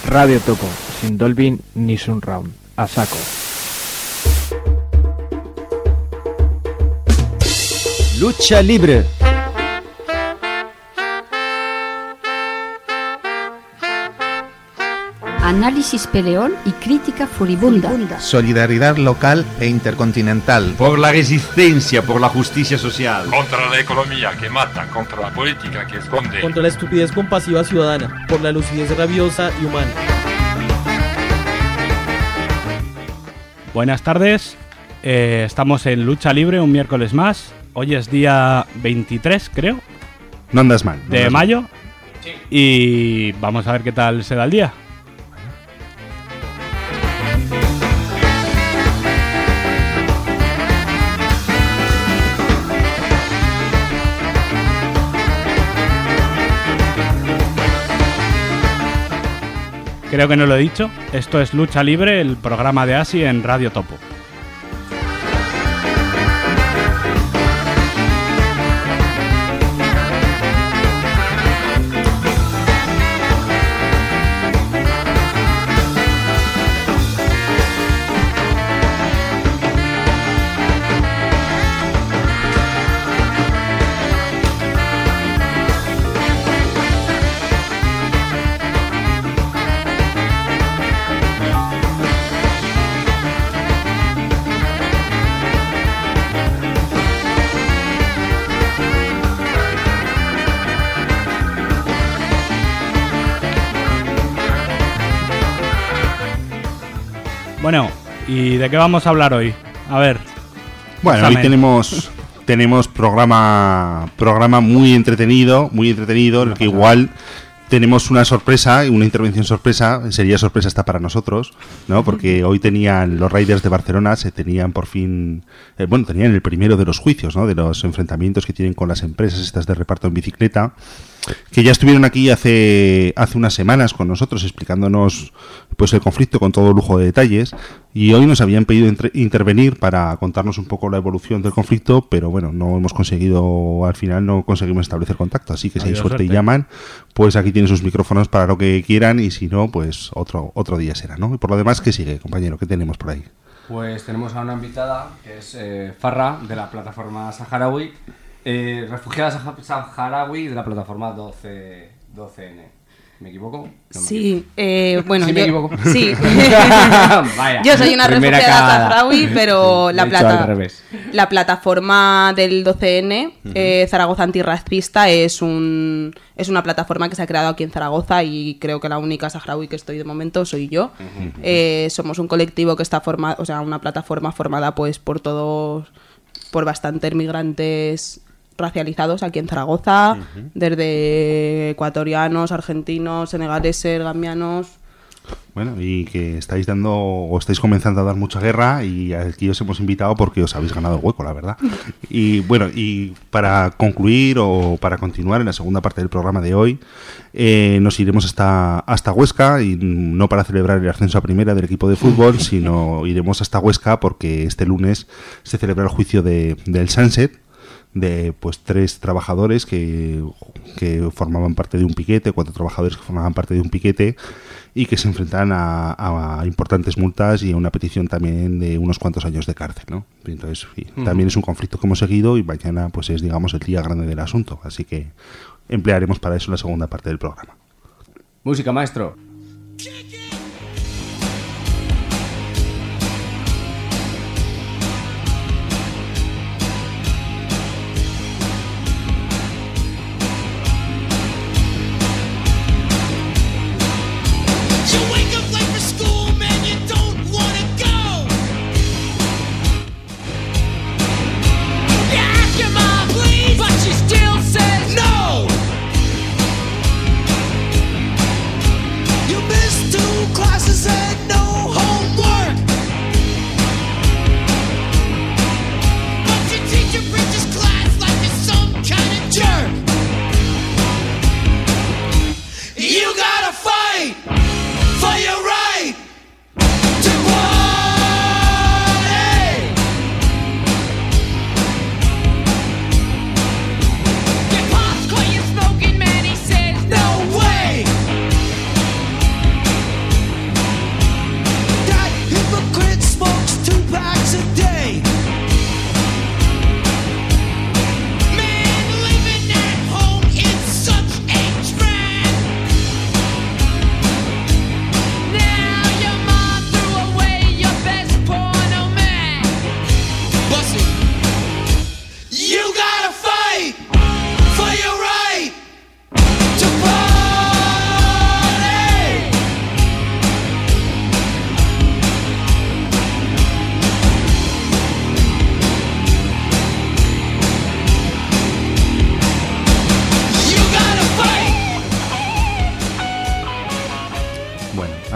Radio Topo, sin Dolby ni Surround, a saco. Lucha libre. Análisis peleón y crítica furibunda. Solidaridad local e intercontinental. Por la resistencia, por la justicia social. Contra la economía que mata, contra la política que esconde. Contra la estupidez compasiva ciudadana, por la lucidez rabiosa y humana. Buenas tardes, estamos en Lucha Libre un miércoles más. Hoy es día 23, creo. No andas mal. De mayo. Sí. Y vamos a ver qué tal se da el día. Creo que no lo he dicho. Esto es Lucha Libre, el programa de Asi en Radio Topo. Bueno, ¿y de qué vamos a hablar hoy? A ver. Bueno, hoy tenemos programa muy entretenido, en el que igual tenemos una sorpresa, una intervención sorpresa. Sería sorpresa esta para nosotros, ¿no? Porque hoy tenían los Raiders de Barcelona, tenían por fin, tenían el primero de los juicios, ¿no? De los enfrentamientos que tienen con las empresas estas de reparto en bicicleta, que ya estuvieron aquí hace unas semanas con nosotros explicándonos pues el conflicto con todo lujo de detalles, y hoy nos habían pedido intervenir para contarnos un poco la evolución del conflicto, pero bueno, al final no conseguimos establecer contacto, así que si hay suerte y llaman, pues aquí tienen sus micrófonos para lo que quieran, y si no, pues otro día será, ¿no? Y por lo demás, ¿qué sigue, compañero? ¿Qué tenemos por ahí? Pues tenemos a una invitada que es Farra, de la plataforma saharaui, refugiada saharaui de la plataforma 12N. ¿Me equivoco? No sí, bueno, ¿sí me equivoco? Sí. Vaya, yo soy una refugiada saharaui, pero la plataforma del 12N, Zaragoza Antirracista, es una plataforma que se ha creado aquí en Zaragoza, y creo que la única saharaui que estoy de momento soy yo. Somos un colectivo que está formado, o sea, una plataforma formada pues por bastantes migrantes racializados aquí en Zaragoza, desde ecuatorianos, argentinos, senegaleses, gambianos. Bueno, y que estáis comenzando a dar mucha guerra, y aquí os hemos invitado porque os habéis ganado el hueco, la verdad. Y bueno, y para concluir o para continuar en la segunda parte del programa de hoy, nos iremos hasta Huesca, y no para celebrar el ascenso a primera del equipo de fútbol, sino iremos hasta Huesca porque este lunes se celebra el juicio del Sunset, de pues 3 trabajadores que formaban parte de un piquete, 4 trabajadores que formaban parte de un piquete, y que se enfrentan a importantes multas y a una petición también de unos cuantos años de cárcel, ¿no? Entonces, también es un conflicto que hemos seguido, y mañana pues es, digamos, el día grande del asunto, así que emplearemos para eso la segunda parte del programa. Música, maestro.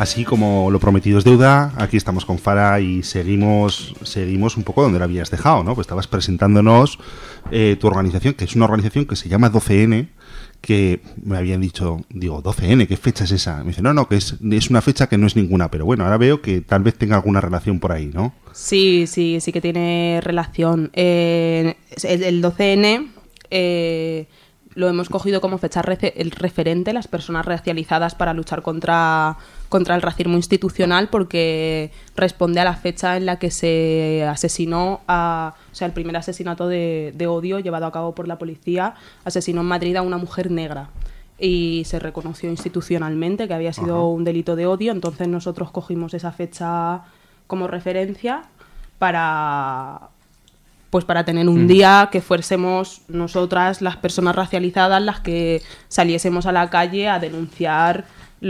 así como lo prometido es deuda, aquí estamos con Fara y seguimos un poco donde la habías dejado, ¿no? Pues estabas presentándonos tu organización, que es una organización que se llama 12N, que me habían dicho, digo, 12N, ¿qué fecha es esa? Me dice, no, que es una fecha que no es ninguna, pero bueno, ahora veo que tal vez tenga alguna relación por ahí, ¿no? Sí que tiene relación. El 12N lo hemos cogido como fecha referente las personas racializadas para luchar contra el racismo institucional, porque responde a la fecha en la que se asesinó el primer asesinato de odio llevado a cabo por la policía asesinó en Madrid a una mujer negra y se reconoció institucionalmente que había sido un delito de odio. Entonces nosotros cogimos esa fecha como referencia para tener un día que fuésemos nosotras, las personas racializadas, las que saliésemos a la calle a denunciar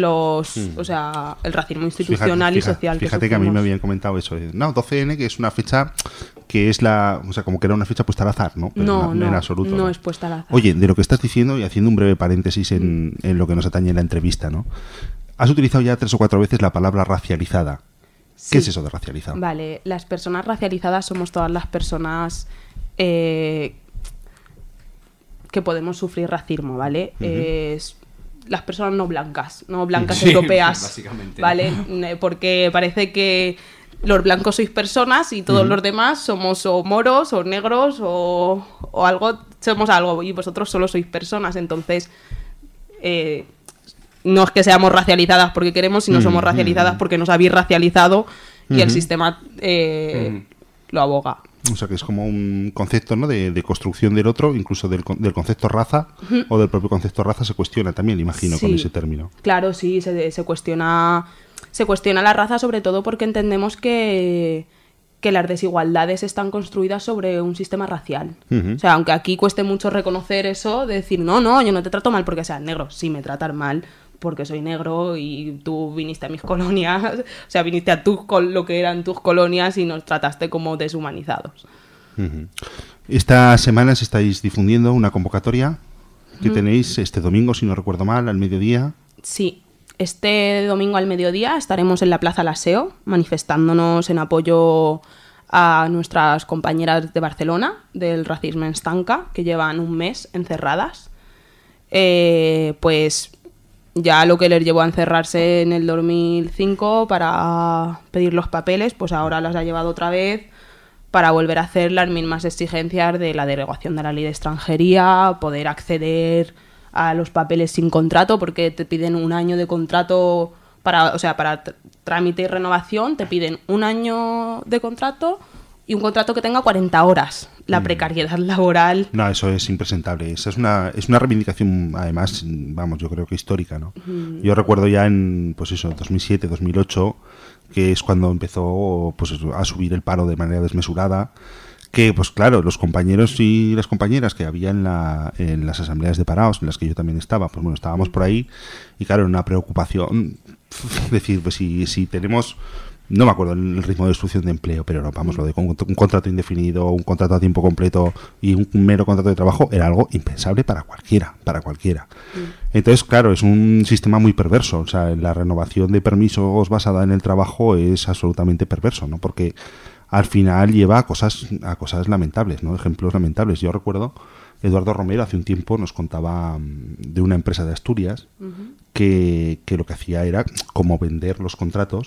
el racismo institucional y social. Fíjate que a mí me habían comentado eso. No, 12N, que es una fecha que es como que era una fecha puesta al azar, ¿no? Pero no en absoluto. No es puesta al azar. Oye, de lo que estás diciendo, y haciendo un breve paréntesis en lo que nos atañe en la entrevista, ¿no? Has utilizado ya 3 o 4 veces la palabra racializada. ¿Qué es eso de racializado? Vale, las personas racializadas somos todas las personas que podemos sufrir racismo, ¿vale? Las personas no blancas europeas, básicamente. ¿Vale? Porque parece que los blancos sois personas y todos los demás somos o moros o negros o algo, somos algo, y vosotros solo sois personas. Entonces no es que seamos racializadas porque queremos, sino somos racializadas porque nos habéis racializado y el sistema lo aboga. O sea que es como un concepto, ¿no? de construcción del otro, incluso del concepto raza o del propio concepto raza se cuestiona también, imagino, con ese término. Claro, sí, se cuestiona la raza, sobre todo porque entendemos que las desigualdades están construidas sobre un sistema racial. O sea, aunque aquí cueste mucho reconocer eso, de decir, no, yo no te trato mal porque seas negro. Sí, me tratan mal porque soy negro y tú viniste a mis colonias, o sea, viniste a lo que eran tus colonias y nos trataste como deshumanizados. Esta semana estáis difundiendo una convocatoria que tenéis este domingo, si no recuerdo mal, al mediodía. Sí, este domingo al mediodía estaremos en la Plaza Laseo manifestándonos en apoyo a nuestras compañeras de Barcelona del Racisme ens tanca, que llevan un mes encerradas. Pues ya lo que les llevó a encerrarse en el 2005 para pedir los papeles, pues ahora las ha llevado otra vez para volver a hacer las mismas exigencias de la derogación de la ley de extranjería, poder acceder a los papeles sin contrato, porque te piden un año de contrato para trámite y renovación, te piden un año de contrato y un contrato que tenga 40 horas. La precariedad laboral. No, eso es impresentable. Esa es una reivindicación, además, vamos, yo creo que histórica, ¿no? Yo recuerdo ya en, 2007, 2008, que es cuando empezó a subir el paro de manera desmesurada, que, pues claro, los compañeros y las compañeras que había en las asambleas de parados, en las que yo también estaba, pues bueno, estábamos por ahí, y claro, una preocupación, decir, pues si tenemos... No me acuerdo el ritmo de destrucción de empleo, pero no, vamos, lo de un contrato indefinido, un contrato a tiempo completo y un mero contrato de trabajo era algo impensable para cualquiera. Entonces, claro, es un sistema muy perverso. O sea, la renovación de permisos basada en el trabajo es absolutamente perverso, ¿no? Porque al final lleva a cosas lamentables, ¿no? Ejemplos lamentables. Yo recuerdo, Eduardo Romero hace un tiempo nos contaba de una empresa de Asturias que lo que hacía era como vender los contratos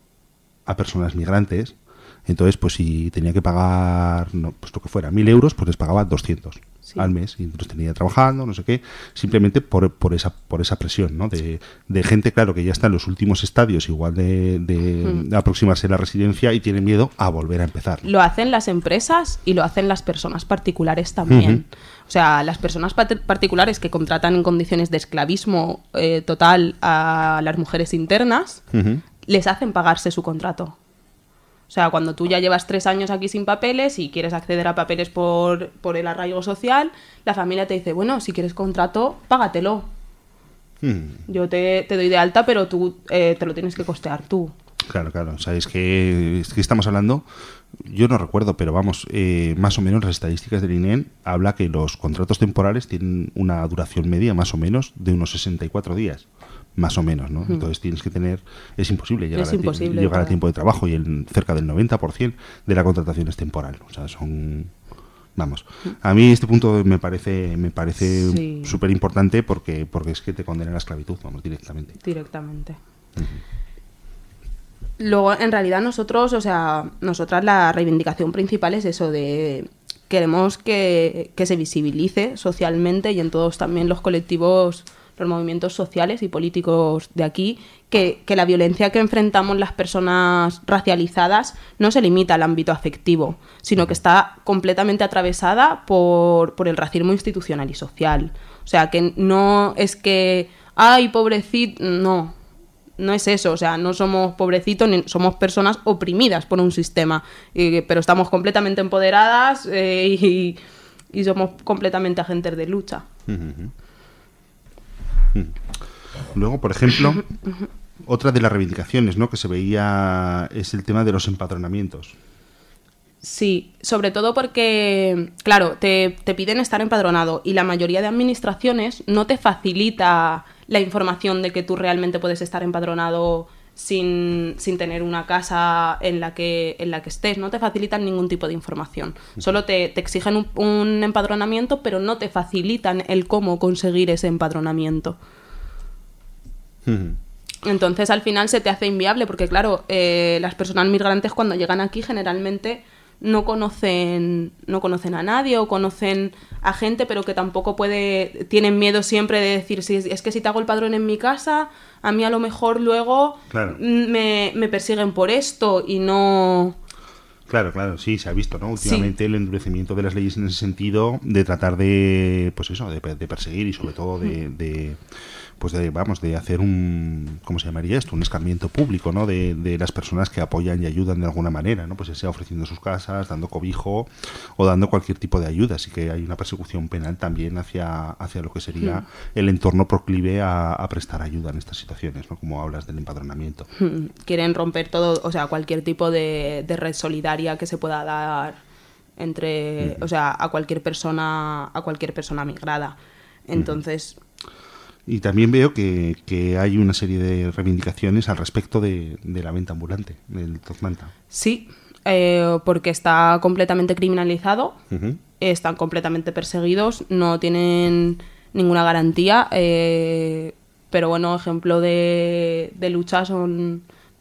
a personas migrantes. Entonces, pues si tenía que pagar, pues lo que fuera, 1.000 euros, pues les pagaba 200 al mes, y los tenía trabajando, no sé qué, simplemente por esa presión, ¿no? De gente, claro, que ya está en los últimos estadios, igual de aproximarse a la residencia y tiene miedo a volver a empezar. Lo hacen las empresas y lo hacen las personas particulares también. O sea, las personas particulares que contratan en condiciones de esclavismo total a las mujeres internas, les hacen pagarse su contrato. O sea, cuando tú ya llevas 3 años aquí sin papeles y quieres acceder a papeles por el arraigo social, la familia te dice, bueno, si quieres contrato, págatelo. Yo te doy de alta, pero tú te lo tienes que costear tú. Claro. O sea, es que estamos hablando, yo no recuerdo, pero vamos, más o menos las estadísticas del INEM habla que los contratos temporales tienen una duración media más o menos de unos 64 días. más o menos, ¿no? Entonces tienes que tener... Es imposible llegar, llegar al tiempo de trabajo y cerca del 90% de la contratación es temporal. O sea, son... Vamos, a mí este punto me parece súper importante porque es que te condena a la esclavitud, vamos, directamente. Luego, en realidad nosotras la reivindicación principal es eso de... Queremos que se visibilice socialmente y en todos también los colectivos, los movimientos sociales y políticos de aquí, que la violencia que enfrentamos las personas racializadas no se limita al ámbito afectivo, sino que está completamente atravesada por el racismo institucional y social. O sea, que no es que, ¡ay, pobrecito! No es eso. O sea, no somos pobrecitos, ni somos personas oprimidas por un sistema, pero estamos completamente empoderadas y somos completamente agentes de lucha. Luego, por ejemplo, otra de las reivindicaciones, ¿no?, que se veía es el tema de los empadronamientos. Sí, sobre todo porque, claro, te piden estar empadronado y la mayoría de administraciones no te facilita la información de que tú realmente puedes estar empadronado sin tener una casa en la que estés. No te facilitan ningún tipo de información. Solo te exigen un empadronamiento, pero no te facilitan el cómo conseguir ese empadronamiento. Entonces al final se te hace inviable porque, claro, las personas migrantes cuando llegan aquí generalmente no conocen a nadie o conocen a gente, pero que tampoco tienen miedo siempre de decir, es que si te hago el padrón en mi casa, a mí a lo mejor luego me persiguen por esto y no... Claro, sí, se ha visto, ¿no? Últimamente el endurecimiento de las leyes en ese sentido, de tratar de, pues eso, de perseguir y sobre todo de hacer un, ¿cómo se llamaría esto? Un escarmiento público, ¿no? De las personas que apoyan y ayudan de alguna manera, ¿no? Pues sea ofreciendo sus casas, dando cobijo o dando cualquier tipo de ayuda. Así que hay una persecución penal también hacia lo que sería el entorno proclive a prestar ayuda en estas situaciones, ¿no? Como hablas del empadronamiento. Quieren romper todo, o sea, cualquier tipo de red solidaria que se pueda dar entre, o sea, a cualquier persona migrada. Entonces... Y también veo que hay una serie de reivindicaciones al respecto de la venta ambulante, del Tozmanta. Sí, porque está completamente criminalizado, están completamente perseguidos, no tienen ninguna garantía, pero bueno, ejemplo de lucha son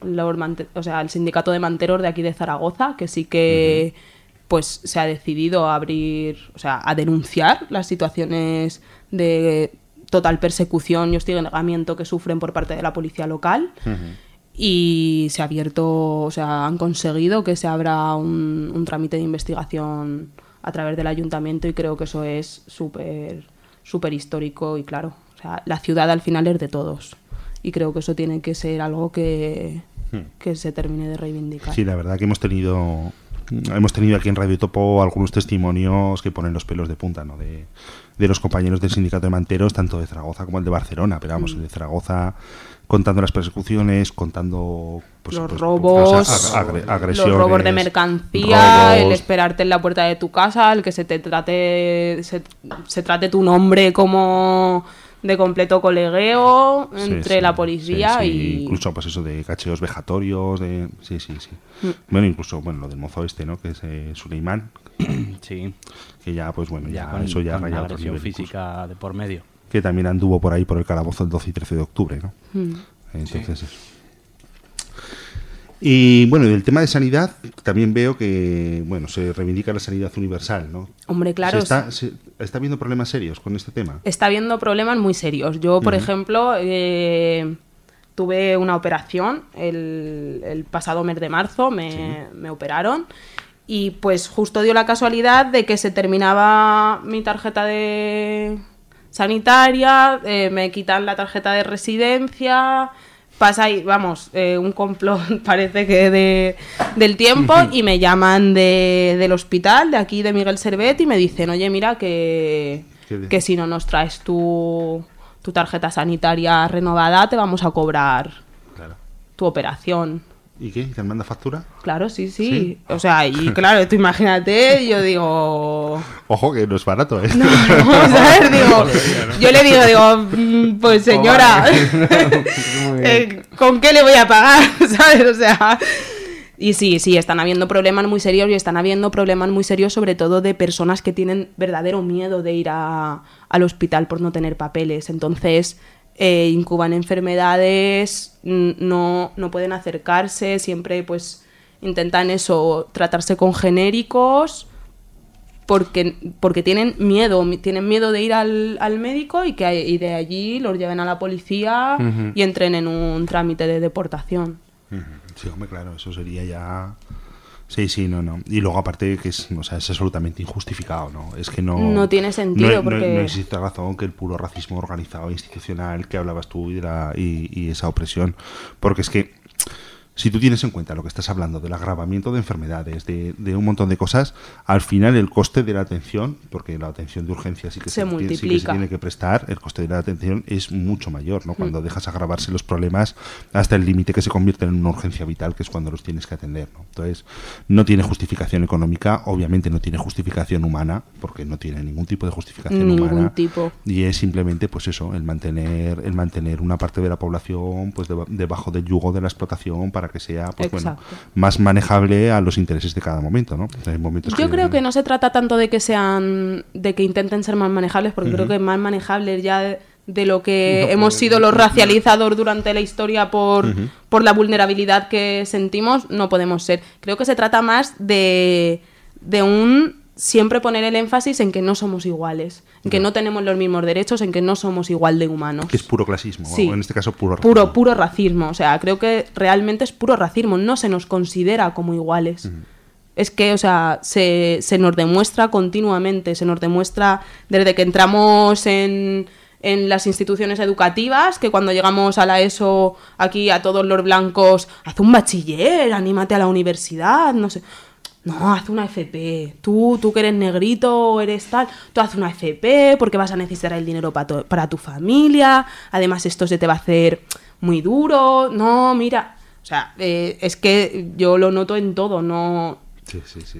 el sindicato de manteros de aquí de Zaragoza, que sí que pues se ha decidido a denunciar las situaciones de total persecución y hostigamiento que sufren por parte de la policía local. Y se ha abierto, han conseguido que se abra un trámite de investigación a través del ayuntamiento y creo que eso es súper histórico y claro, la ciudad al final es de todos y creo que eso tiene que ser algo que se termine de reivindicar. Sí, la verdad que hemos tenido aquí en Radio Topo algunos testimonios que ponen los pelos de punta, ¿no? De los compañeros del sindicato de manteros, tanto de Zaragoza como el de Barcelona, pero vamos, el de Zaragoza contando las persecuciones, contando los robos, agresiones, los robos de mercancía, el esperarte en la puerta de tu casa, el que se trate tu nombre como de completo colegueo entre la policía y... Incluso pues eso de cacheos vejatorios, sí. Bueno, incluso lo del mozo ¿no? Que es Suleimán. Sí. Que ya, pues bueno, eso ya ha rayado otro nivel física de por medio. Que también anduvo por ahí por el calabozo el 12 y 13 de octubre, ¿no? Entonces eso. Y bueno, del tema de sanidad también veo que se reivindica la sanidad universal, ¿no? Hombre, claro. ¿Está habiendo problemas serios con este tema? Está habiendo problemas muy serios. Yo, por ejemplo, tuve una operación el pasado mes de marzo, me operaron y pues justo dio la casualidad de que se terminaba mi tarjeta de sanitaria, me quitan la tarjeta de residencia... Pasa ahí, un complot parece que del tiempo y me llaman del hospital de aquí de Miguel Servet y me dicen, oye, mira que si no nos traes tu tarjeta sanitaria renovada te vamos a cobrar tu operación. ¿Y qué? ¿Te manda factura? Claro, sí. O sea, y claro, tú imagínate, yo digo... Ojo, que no es barato, ¿eh? No, ¿sabes? Digo, yo le digo, pues señora, ¿con qué le voy a pagar? ¿Sabes? O sea... Y sí, están habiendo problemas muy serios y están habiendo problemas muy serios sobre todo de personas que tienen verdadero miedo de ir al hospital por no tener papeles. Entonces... incuban enfermedades, no pueden acercarse, siempre pues intentan eso, tratarse con genéricos porque tienen miedo de ir al médico y de allí los lleven a la policía y entren en un trámite de deportación. Sí, hombre, claro, eso sería ya... Sí, no. Y luego aparte que es absolutamente injustificado, ¿no? Es que no tiene sentido porque... No existe razón que el puro racismo organizado institucional que hablabas tú y esa opresión, porque es que si tú tienes en cuenta lo que estás hablando del agravamiento de enfermedades, de un montón de cosas, al final el coste de la atención, porque la atención de urgencia sí que se tiene que prestar, el coste de la atención es mucho mayor, ¿no? Cuando dejas agravarse los problemas hasta el límite que se convierte en una urgencia vital, que es cuando los tienes que atender, ¿no? Entonces, no tiene justificación económica, obviamente no tiene justificación humana, porque no tiene ningún tipo de justificación humana. Y es simplemente, pues eso, el mantener una parte de la población pues debajo del yugo de la explotación para que sea pues, más manejable a los intereses de cada momento, ¿no? Hay momentos Yo creo que no se trata tanto de que intenten ser más manejables, porque creo que más manejables ya de lo que hemos sido los racializados durante la historia por la vulnerabilidad que sentimos, no podemos ser. Creo que se trata más de siempre poner el énfasis en que no somos iguales, en que no tenemos los mismos derechos, en que no somos igual de humanos. Que es puro clasismo, sí. O en este caso puro racismo. Puro racismo, o sea, creo que realmente es puro racismo, no se nos considera como iguales. Es que, o sea, se nos demuestra continuamente, se nos demuestra desde que entramos en las instituciones educativas, que cuando llegamos a la ESO, aquí a todos los blancos, haz un bachiller, anímate a la universidad, no sé... No, haz una FP. Tú que eres negrito, eres tal, tú haz una FP porque vas a necesitar el dinero para tu familia. Además, esto se te va a hacer muy duro. No, mira. O sea, es que yo lo noto en todo, no... Sí.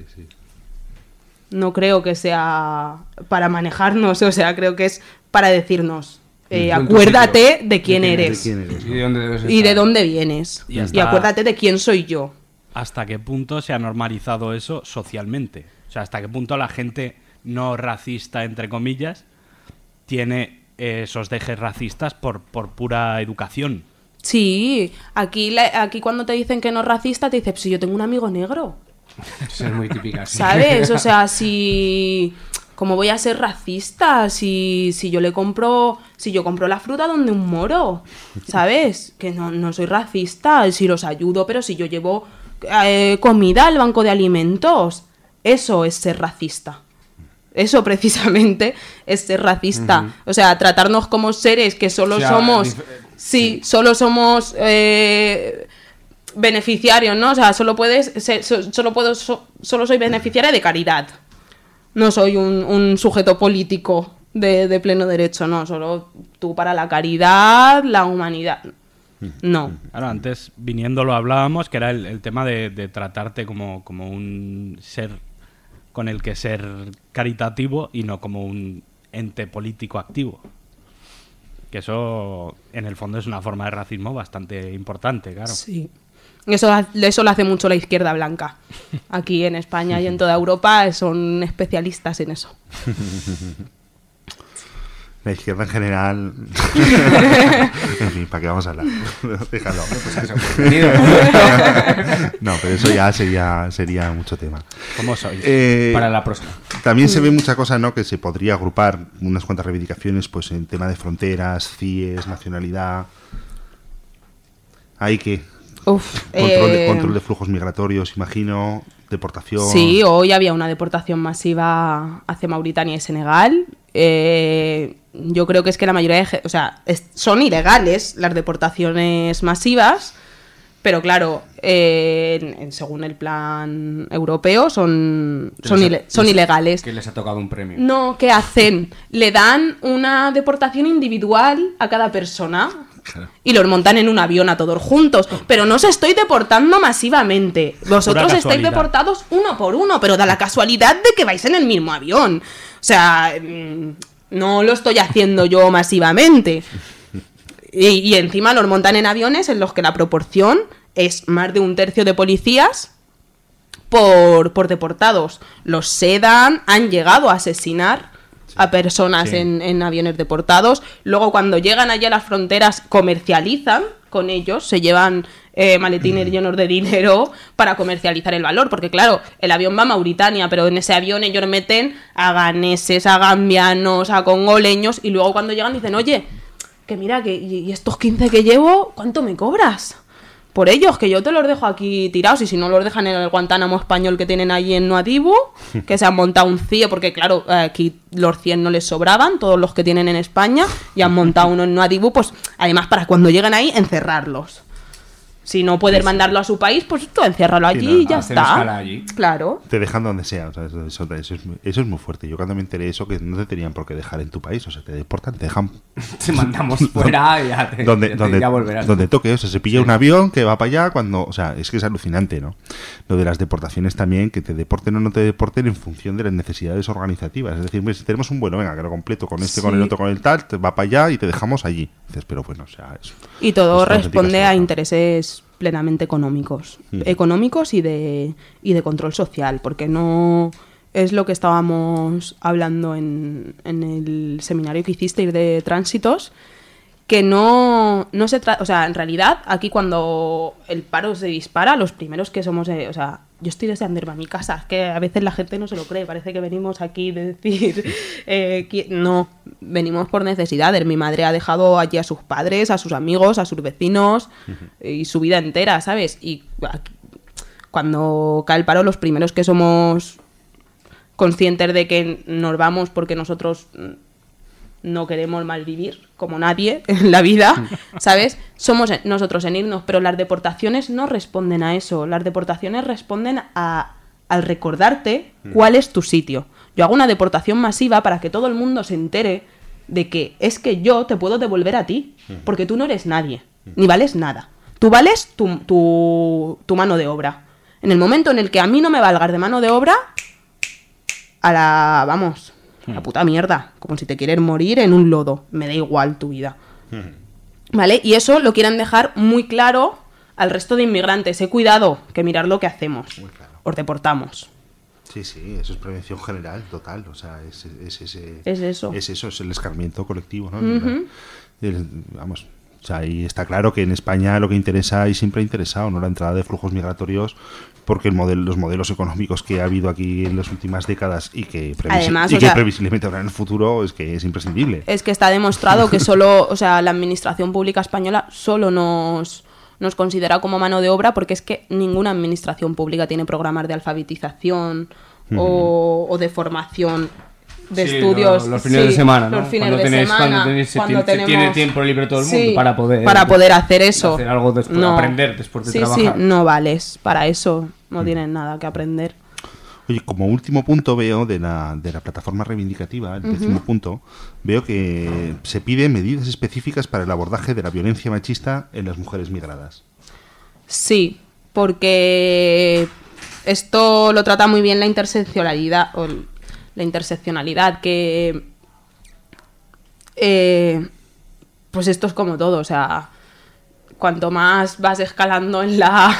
No creo que sea para manejarnos, o sea, creo que es para decirnos... acuérdate de quién eres. Y de dónde debes estar. Y de dónde vienes. Y acuérdate de quién soy yo. ¿Hasta qué punto se ha normalizado eso socialmente? O sea, ¿hasta qué punto la gente no racista, entre comillas, tiene esos dejes racistas por pura educación? Sí, aquí cuando te dicen que no es racista, te dicen, si yo tengo un amigo negro. Eso es muy típica, sí. ¿Sabes? O sea, si... ¿Cómo voy a ser racista si yo compro la fruta donde un moro? ¿Sabes? Que no soy racista, si los ayudo, pero si yo llevo... comida al banco de alimentos, eso es ser racista. Eso precisamente es ser racista. O sea, tratarnos como seres que solo somos solo beneficiarios, ¿no? O sea, solo soy beneficiaria de caridad. No soy un sujeto político de pleno derecho, no, solo tú para la caridad, la humanidad. No. Claro, antes viniendo lo hablábamos, que era el tema de tratarte como un ser con el que ser caritativo y no como un ente político activo. Que eso, en el fondo, es una forma de racismo bastante importante, claro. Sí. Eso lo hace mucho la izquierda blanca. Aquí en España y en toda Europa son especialistas en eso. La izquierda en general... En fin, ¿para qué vamos a hablar? Déjalo. No, pero eso ya sería mucho tema. ¿Cómo sois? Para la próxima. También se ve mucha cosa, ¿no? Que se podría agrupar unas cuantas reivindicaciones pues en tema de fronteras, CIES, nacionalidad... Hay que... control de flujos migratorios, imagino, deportación... Sí, hoy había una deportación masiva hacia Mauritania y Senegal. Yo creo que es que la mayoría de... O sea, son ilegales las deportaciones masivas, pero claro, según el plan europeo son ilegales. Que les ha tocado un premio. No, ¿qué hacen? Le dan una deportación individual a cada persona. Claro. Y los montan en un avión a todos juntos. Pero no os estoy deportando masivamente. Vosotros estáis deportados uno por uno, pero da la casualidad de que vais en el mismo avión. O sea, no lo estoy haciendo yo masivamente. Y encima los montan en aviones en los que la proporción es más de 1/3 de policías por deportados. Los sedan, han llegado a asesinar a personas en aviones deportados. Luego cuando llegan allá a las fronteras comercializan con ellos, se llevan maletines llenos de dinero para comercializar el valor, porque claro, el avión va a Mauritania, pero en ese avión ellos meten a ganeses, a gambianos, a congoleños, y luego cuando llegan dicen, oye, que mira, y estos 15 que llevo, ¿cuánto me cobras? Por ellos, que yo te los dejo aquí tirados, y si no los dejan en el Guantánamo español que tienen ahí en Nuadhibu, que se han montado un CIE, porque claro, aquí los 100 no les sobraban, todos los que tienen en España, y han montado uno en Nuadhibu, pues además para cuando lleguen ahí, encerrarlos. Si no puedes mandarlo a su país, pues tú enciérralo allí y ya está. Allí. Claro. Te dejan donde sea, o sea, eso es muy fuerte. Yo cuando me enteré de eso, que no te tenían por qué dejar en tu país, o sea, te deportan, te dejan... Te mandamos fuera y ya ya volverás. Donde toque, o sea, se pilla un avión que va para allá cuando... O sea, es que es alucinante, ¿no? Lo de las deportaciones también, que te deporten o no te deporten en función de las necesidades organizativas. Es decir, si tenemos un vuelo, venga, que lo completo con este, con el otro, con el tal, te va para allá y te dejamos allí. Dices, pero bueno, o sea... Y todo responde a intereses plenamente económicos y de control social, porque no es lo que estábamos hablando en el seminario que hicisteis de tránsitos, que no se trata, o sea, en realidad aquí cuando el paro se dispara, los primeros que somos, o sea, yo estoy deseando irme a mi casa, que a veces la gente no se lo cree, parece que venimos aquí de decir, no, venimos por necesidades. Mi madre ha dejado allí a sus padres, a sus amigos, a sus vecinos y su vida entera, ¿sabes? Y aquí, cuando cae el paro, los primeros que somos conscientes de que nos vamos porque nosotros no queremos malvivir, como nadie en la vida, ¿sabes? Somos nosotros en irnos, pero las deportaciones no responden a eso. Las deportaciones responden al recordarte cuál es tu sitio. Yo hago una deportación masiva para que todo el mundo se entere de que es que yo te puedo devolver a ti, porque tú no eres nadie, ni vales nada. Tú vales tu mano de obra. En el momento en el que a mí no me valgas de mano de obra, la puta mierda, como si te quieres morir en un lodo, me da igual tu vida. ¿Vale? Y eso lo quieren dejar muy claro al resto de inmigrantes. Cuidado, que mirar lo que hacemos. Claro. Os deportamos. Sí, eso es prevención general, total. O sea, es eso. Es eso, es el escarmiento colectivo, ¿no? Vamos, o sea, y está claro que en España lo que interesa y siempre ha interesado, ¿no? La entrada de flujos migratorios, porque los modelos económicos que ha habido aquí en las últimas décadas y que previsiblemente habrá en el futuro es que es imprescindible. Es que está demostrado que solo, o sea, la administración pública española solo nos considera como mano de obra, porque es que ninguna administración pública tiene programas de alfabetización o de formación de estudios. Los fines de semana, ¿no? Los fines de semana. Cuando tiene tiempo libre todo el mundo para poder hacer eso. Hacer algo aprender después de trabajar. Sí, no vales para eso. No tienes nada que aprender. Oye, como último punto veo de la plataforma reivindicativa, el 10º punto, veo que se piden medidas específicas para el abordaje de la violencia machista en las mujeres migradas. Sí, porque esto lo trata muy bien la interseccionalidad, que pues esto es como todo, o sea, cuanto más vas escalando en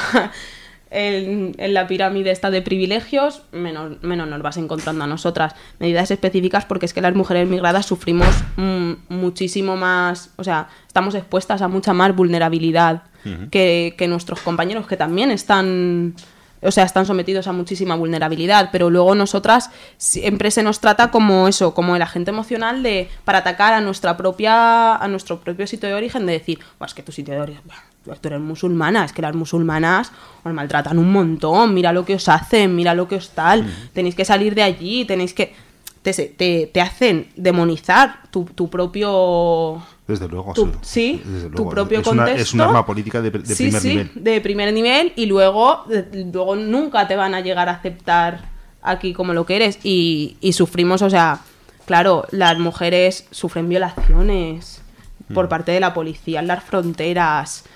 la pirámide esta de privilegios, menos nos vas encontrando a nosotras. Medidas específicas, porque es que las mujeres migradas sufrimos muchísimo más, o sea, estamos expuestas a mucha más vulnerabilidad que nuestros compañeros, que también están sometidos a muchísima vulnerabilidad, pero luego nosotras siempre se nos trata como eso, como el agente emocional para atacar a nuestro propio sitio de origen, de decir, es que tu sitio de origen, tú eres musulmana, es que las musulmanas os maltratan un montón, mira lo que os hacen, mira lo que os tal, tenéis que salir de allí, tenéis que... Te hacen demonizar tu propio... Desde luego, sí. Desde luego. Tu propio contexto. Es un arma política de primer nivel. De primer nivel, y luego nunca te van a llegar a aceptar aquí como lo que eres. Y sufrimos, o sea, claro, las mujeres sufren violaciones por parte de la policía en las fronteras.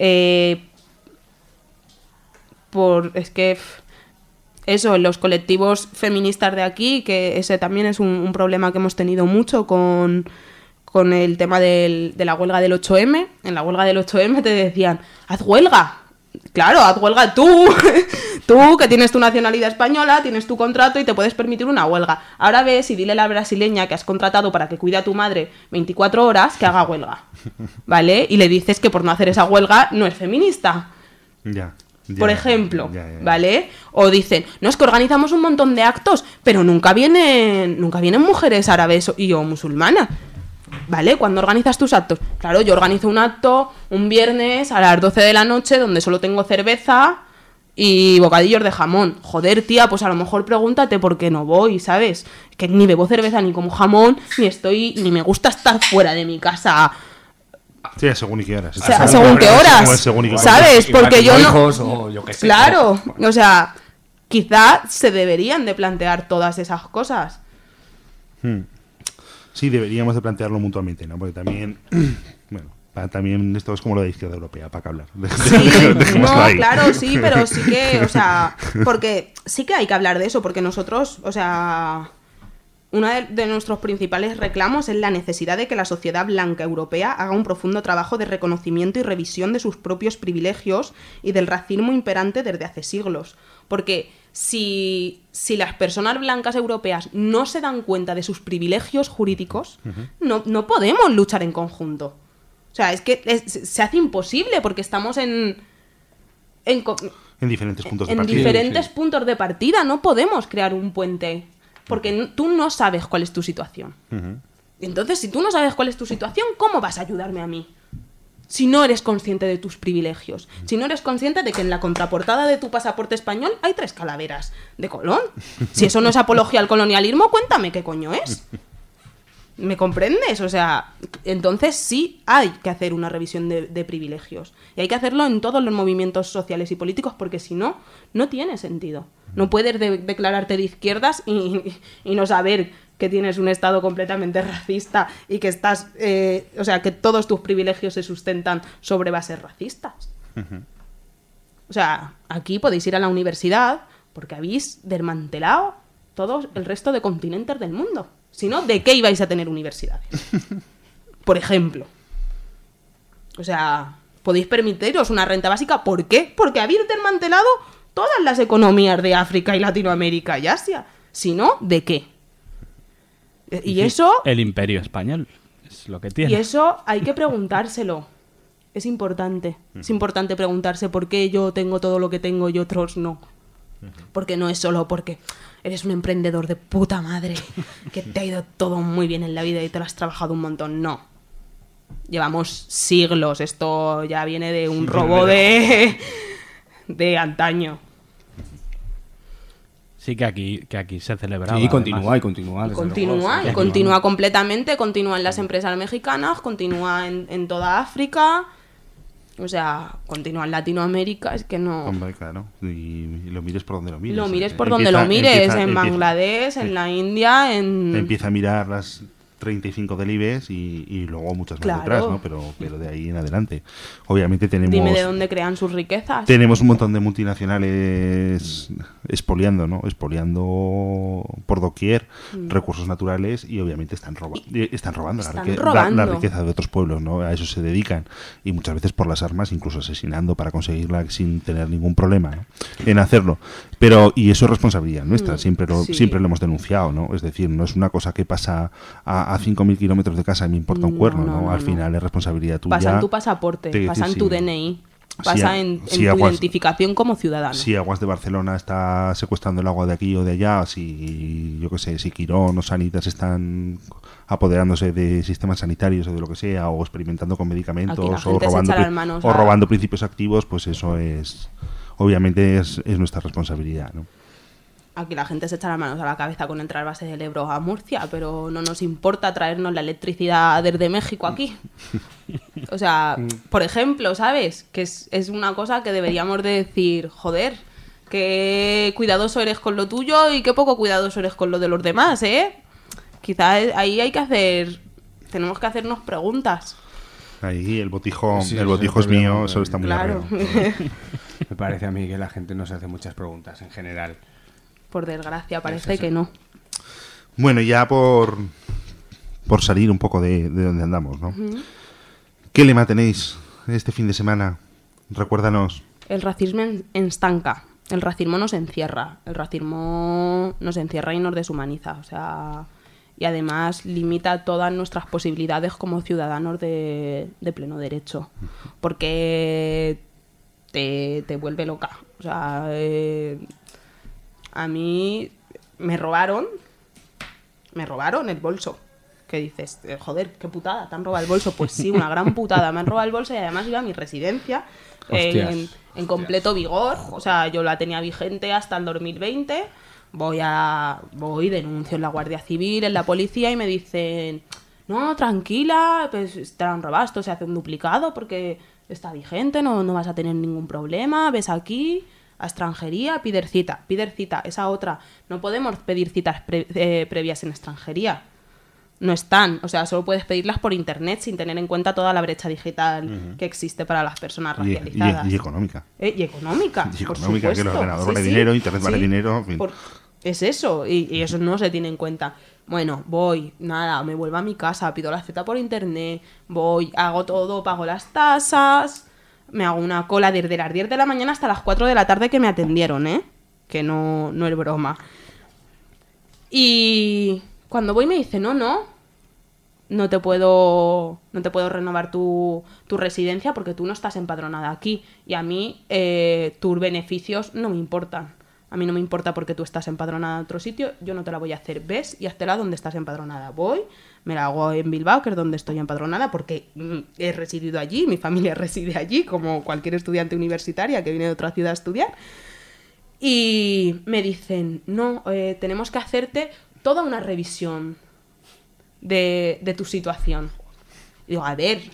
Eso, en los colectivos feministas de aquí, que ese también es un problema que hemos tenido mucho con el tema de la huelga del 8M. En la huelga del 8M te decían, haz huelga. Claro, haz huelga tú. Tú, que tienes tu nacionalidad española, tienes tu contrato y te puedes permitir una huelga. Ahora ves y dile a la brasileña que has contratado para que cuide a tu madre 24 horas que haga huelga. ¿Vale? Y le dices que por no hacer esa huelga no es feminista. Ya. Por ejemplo, ¿vale? O dicen, no, es que organizamos un montón de actos, pero nunca vienen mujeres árabes o musulmanas. ¿Vale? ¿Cuándo organizas tus actos? Claro, yo organizo un acto un viernes a las 12 de la noche donde solo tengo cerveza y bocadillos de jamón. Joder, tía, pues a lo mejor pregúntate por qué no voy, ¿sabes? Que ni bebo cerveza ni como jamón, ni me gusta estar fuera de mi casa. Sí, según y qué horas. O sea, según qué horas, ¿sabes? Porque yo no... O yo qué sé. Claro, o sea, quizá se deberían de plantear todas esas cosas. Sí, deberíamos de plantearlo mutuamente, ¿no? Porque también, bueno, también esto es como lo de izquierda europea, para que hablar. Sí, no, claro, sí, pero sí que, o sea, porque sí que hay que hablar de eso, porque nosotros, o sea, uno de nuestros principales reclamos es la necesidad de que la sociedad blanca europea haga un profundo trabajo de reconocimiento y revisión de sus propios privilegios y del racismo imperante desde hace siglos. Porque si las personas blancas europeas no se dan cuenta de sus privilegios jurídicos, no podemos luchar en conjunto. O sea, es que se hace imposible porque estamos en diferentes puntos de partida. En diferentes puntos de partida. No podemos crear un puente porque tú no sabes cuál es tu situación. Entonces, si tú no sabes cuál es tu situación, ¿cómo vas a ayudarme a mí? Si no eres consciente de tus privilegios, si no eres consciente de que en la contraportada de tu pasaporte español hay 3 calaveras de Colón. Si eso no es apología al colonialismo, cuéntame qué coño es. ¿Me comprendes? O sea, entonces sí hay que hacer una revisión de privilegios. Y hay que hacerlo en todos los movimientos sociales y políticos porque si no, no tiene sentido. No puedes declararte de izquierdas y no saber que tienes un estado completamente racista y que estás, o sea, que todos tus privilegios se sustentan sobre bases racistas. O sea, aquí podéis ir a la universidad porque habéis desmantelado todo el resto de continentes del mundo. Si no, ¿de qué ibais a tener universidades? Por ejemplo. O sea, podéis permitiros una renta básica. ¿Por qué? Porque habéis desmantelado todas las economías de África y Latinoamérica y Asia. Si no, ¿de qué? Y eso... El imperio español es lo que tiene. Y eso hay que preguntárselo. Es importante. Es importante preguntarse por qué yo tengo todo lo que tengo y otros no. Porque no es solo porque eres un emprendedor de puta madre, que te ha ido todo muy bien en la vida y te lo has trabajado un montón. No. Llevamos siglos. Esto ya viene de un robo de antaño. Sí, que aquí se celebraba. Sí, continúa. Continúa completamente. Continúa en las empresas mexicanas, continúa en toda África. O sea, continúa en Latinoamérica, es que no... Hombre, claro, y lo mires por donde lo mires. Lo mires por donde lo mires, en Bangladesh, en la India, Empieza a mirar las 35 del IBEX y luego muchas más detrás, ¿no? Pero de ahí en adelante. Obviamente tenemos... Dime de dónde crean sus riquezas. Tenemos un montón de multinacionales expoliando, ¿no? Expoliando por doquier recursos naturales y obviamente están robando la riqueza de otros pueblos, ¿no? A eso se dedican y muchas veces por las armas, incluso asesinando para conseguirla sin tener ningún problema, ¿no? En hacerlo. Y eso es responsabilidad nuestra, siempre lo hemos denunciado, ¿no? Es decir, no es una cosa que pasa a 5.000 kilómetros de casa y me importa un cuerno, ¿no? Al final es responsabilidad tuya. Pasa en tu pasaporte, pasa en tu DNI, pasa en tu identificación como ciudadano. Si Aguas de Barcelona está secuestrando el agua de aquí o de allá, si, yo qué sé, si Quirón o Sanitas están apoderándose de sistemas sanitarios o de lo que sea, o experimentando con medicamentos o robando principios activos, pues eso es... Obviamente es nuestra responsabilidad, ¿no? Aquí la gente se echa las manos a la cabeza con el trasvase del Ebro a Murcia, pero no nos importa traernos la electricidad desde México aquí. O sea, por ejemplo, ¿sabes? Que es una cosa que deberíamos de decir, joder, qué cuidadoso eres con lo tuyo y qué poco cuidadoso eres con lo de los demás, ¿eh? Quizás ahí tenemos que hacernos preguntas. Ahí el botijo es mío, eso está muy claro. Me parece a mí que la gente no se hace muchas preguntas en general. Por desgracia, parece que no. Bueno, ya por salir un poco de donde andamos, ¿no? ¿Qué lema tenéis este fin de semana? Recuérdanos. El racismo estanca. El racismo nos encierra. El racismo nos encierra y nos deshumaniza. O sea, y además limita todas nuestras posibilidades como ciudadanos de pleno derecho. Porque te vuelve loca. O sea, a mí me robaron el bolso. Que dices, joder, qué putada, te han robado el bolso. Pues sí, una gran putada, me han robado el bolso y además iba a mi residencia en completo vigor. O sea, yo la tenía vigente hasta el 2020. Voy, denuncio en la Guardia Civil, en la policía y me dicen, no, tranquila, pues te la han robado, esto se hace un duplicado porque está vigente, no vas a tener ningún problema, ves aquí, a extranjería, pider cita, esa otra. No podemos pedir citas previas en extranjería. No están, o sea, solo puedes pedirlas por internet sin tener en cuenta toda la brecha digital que existe para las personas racializadas. Y económica. Y económica. Y económica, que el ordenador vale dinero, internet vale dinero. En fin. Es eso, y eso no se tiene en cuenta. Bueno, me vuelvo a mi casa, pido la cita por internet, hago todo, pago las tasas, me hago una cola desde las 10 de la mañana hasta las 4 de la tarde que me atendieron, que no es broma. Y cuando voy me dice, no te puedo renovar tu residencia porque tú no estás empadronada aquí. Y a mí tus beneficios no me importan. A mí no me importa porque tú estás empadronada en otro sitio, yo no te la voy a hacer. Ves y háztela donde estás empadronada. Me la hago en Bilbao, que es donde estoy empadronada, porque he residido allí, mi familia reside allí, como cualquier estudiante universitaria que viene de otra ciudad a estudiar. Y me dicen, tenemos que hacerte toda una revisión de tu situación. Y digo, a ver,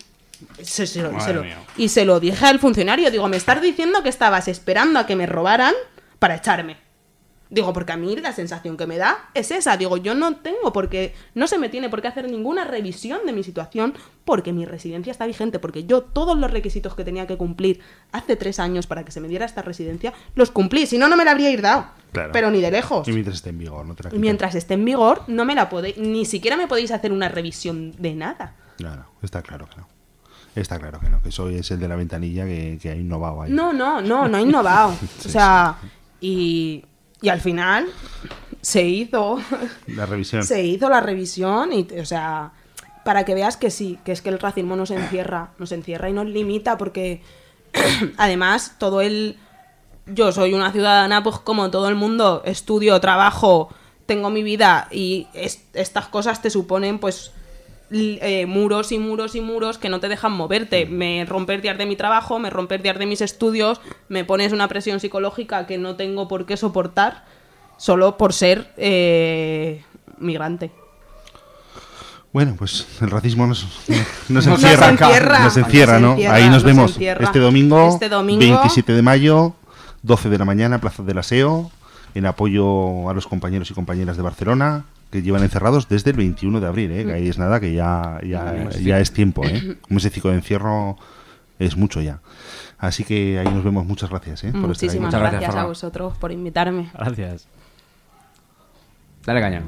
y se lo dije al funcionario, digo, me estás diciendo que estabas esperando a que me robaran para echarme. Digo, porque a mí la sensación que me da es esa. Digo, yo no se me tiene por qué hacer ninguna revisión de mi situación porque mi residencia está vigente, porque yo todos los requisitos que tenía que cumplir hace 3 años para que se me diera esta residencia, los cumplí, si no, no me la habría dado. Claro. Pero ni de lejos. Y mientras esté en vigor, no te la quitan. Y mientras esté en vigor, no me la podéis, ni siquiera me podéis hacer una revisión de nada. Claro, está claro que no. Está claro que no, que soy es el de la ventanilla que ha innovado ahí. No ha innovado. O sea, y al final se hizo la revisión. Se hizo la revisión y, o sea, para que veas que sí, que es que el racismo nos encierra y nos limita porque además yo soy una ciudadana pues como todo el mundo, estudio, trabajo, tengo mi vida y estas cosas te suponen pues muros y muros y muros que no te dejan moverte. Me rompes días de mi trabajo, me rompes días de mis estudios, me pones una presión psicológica que no tengo por qué soportar solo por ser migrante. Bueno, pues el racismo nos encierra, ¿no? Ahí nos vemos este domingo 27 de mayo, 12 de la mañana, Plaza del Aseo, en apoyo a los compañeros y compañeras de Barcelona que llevan encerrados desde el 21 de abril, que ahí es nada, que ya es tiempo, Un mesecico de encierro es mucho ya. Así que ahí nos vemos. Muchas gracias, por estar ahí. Muchísimas gracias a vosotros por invitarme. Gracias. Dale caña.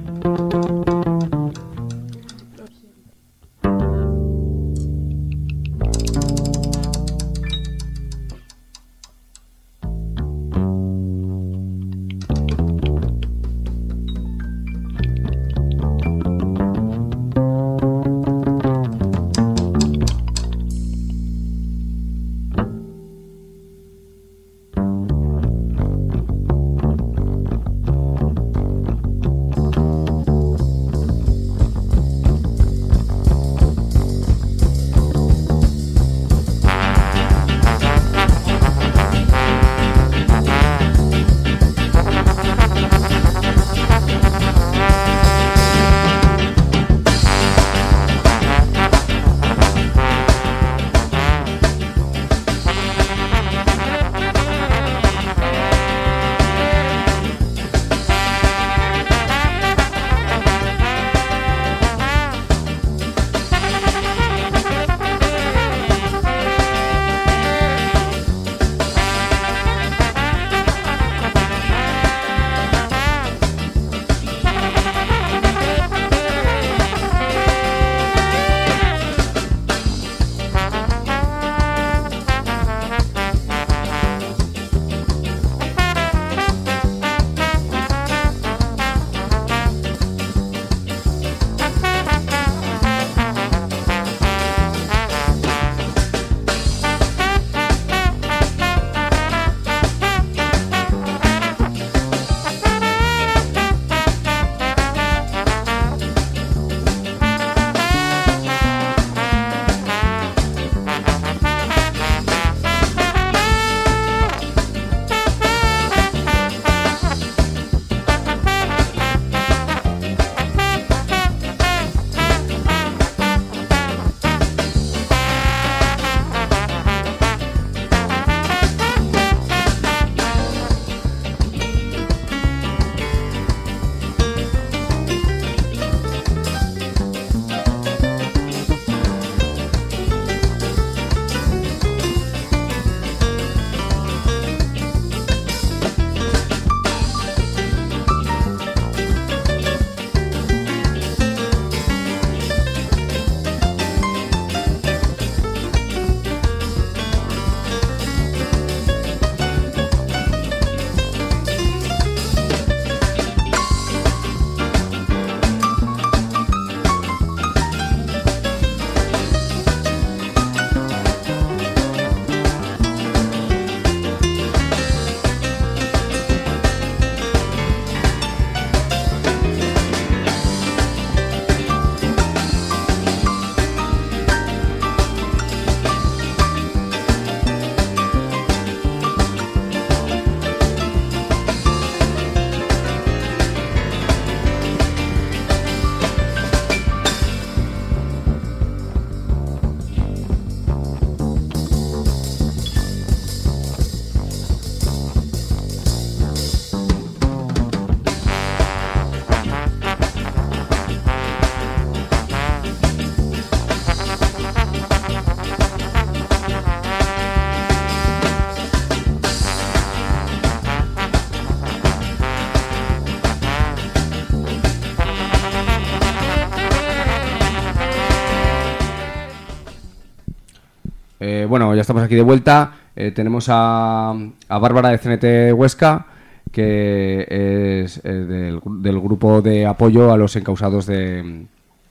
Bueno, ya estamos aquí de vuelta. Tenemos a Bárbara de CNT Huesca, que es del grupo de apoyo a los encausados de